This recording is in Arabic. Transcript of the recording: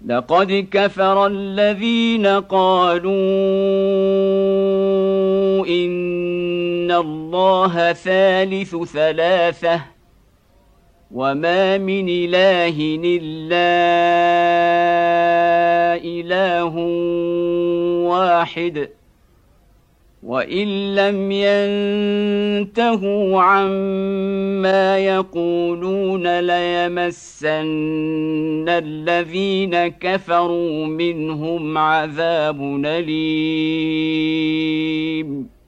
لقد كفر الذين قالوا إن الله ثالث ثلاثة وما من إله إلا إله واحد وإن لم ينتهوا عما يقولون ليمسن الذين كفروا منهم عذاب أليم.